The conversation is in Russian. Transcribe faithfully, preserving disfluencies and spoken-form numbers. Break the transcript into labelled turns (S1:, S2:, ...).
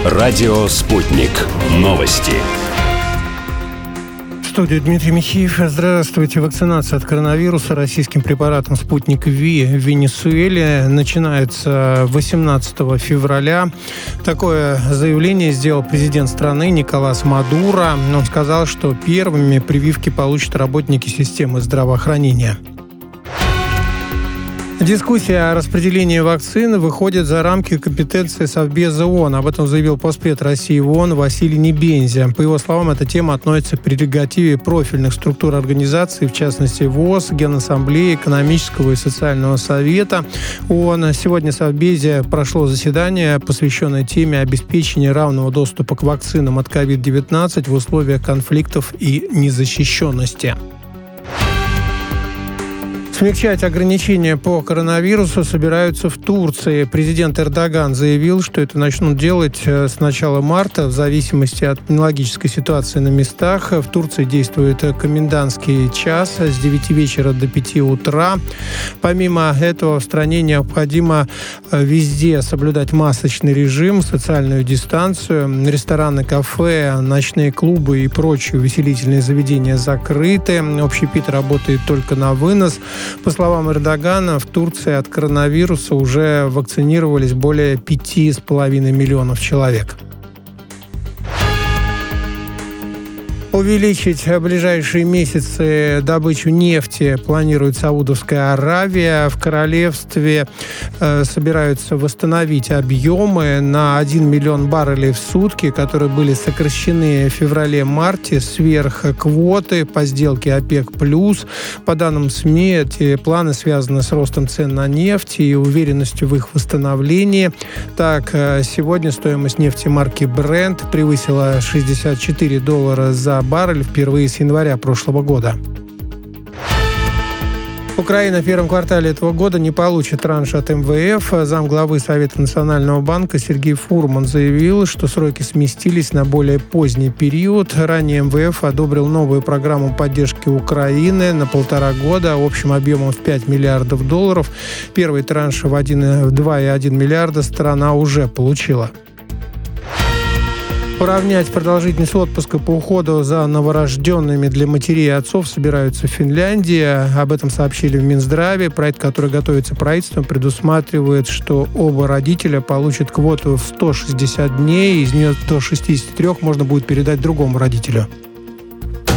S1: Радио «Спутник». Новости.
S2: В студии Дмитрий Михеев. Здравствуйте. Вакцинация от коронавируса российским препаратом «Спутник Ви» в Венесуэле начинается восемнадцатого февраля. Такое заявление сделал президент страны Николас Мадуро. Он сказал, что первыми прививки получат работники системы здравоохранения. Дискуссия о распределении вакцин выходит за рамки компетенции Совбеза ООН. Об этом заявил постпред России в ООН Василий Небензя. По его словам, эта тема относится к прерогативе профильных структур организации, в частности ВОЗ, Генассамблеи, Экономического и социального совета ООН. Сегодня в Совбезе прошло заседание, посвященное теме обеспечения равного доступа к вакцинам от ковид девятнадцать в условиях конфликтов и незащищенности. Смягчать ограничения по коронавирусу собираются в Турции. Президент Эрдоган заявил, что это начнут делать с начала марта в зависимости от эпидемиологической ситуации на местах. В Турции действует комендантский час с девяти вечера до пяти утра. Помимо этого в стране необходимо везде соблюдать масочный режим, социальную дистанцию. Рестораны, кафе, ночные клубы и прочие увеселительные заведения закрыты. Общепит работает только на вынос. По словам Эрдогана, в Турции от коронавируса уже вакцинировались более пяти с половиной миллионов человек. Увеличить в ближайшие месяцы добычу нефти планирует Саудовская Аравия. В королевстве э, собираются восстановить объемы на один миллион баррелей в сутки, которые были сокращены в феврале-марте сверх квоты по сделке ОПЕК+. По данным СМИ, эти планы связаны с ростом цен на нефть и уверенностью в их восстановлении. Так, сегодня стоимость нефти марки Brent превысила шестьдесят четыре доллара за баррель впервые с января прошлого года. Украина в первом квартале этого года не получит транш от эм вэ эф. Замглавы Совета Национального банка Сергей Фурман заявил, что сроки сместились на более поздний период. Ранее эм вэ эф одобрил новую программу поддержки Украины на полтора года общим объемом в пять миллиардов долларов. Первый транш в два и один миллиарда страна уже получила. Уравнять продолжительность отпуска по уходу за новорожденными для матерей и отцов собираются в Финляндии. Об этом сообщили в Минздраве. Проект, который готовится правительством, предусматривает, что оба родителя получат квоту в сто шестьдесят дней. Из нее до шестидесяти трёх можно будет передать другому родителю.